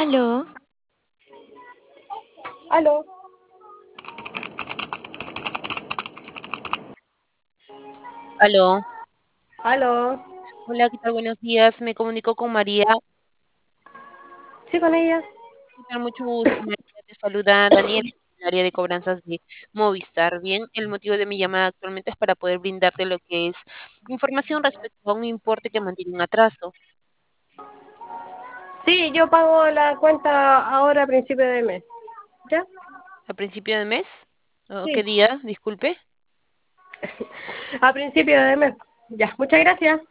Aló, Aló, Aló, aló. hola, ¿qué tal? Buenos días, me comunico con María. Sí, con ella. ¿Qué tal? Mucho gusto, María. Te saluda Daniel, del área de cobranzas de Movistar. Bien, el motivo de mi llamada actualmente es para poder brindarte lo que es información respecto a un importe que mantiene un atraso. Sí, yo pago la cuenta ahora a principio de mes. ¿Ya? ¿A principio de mes? ¿Qué Sí, día? Disculpe. a principio de mes. Ya, muchas gracias.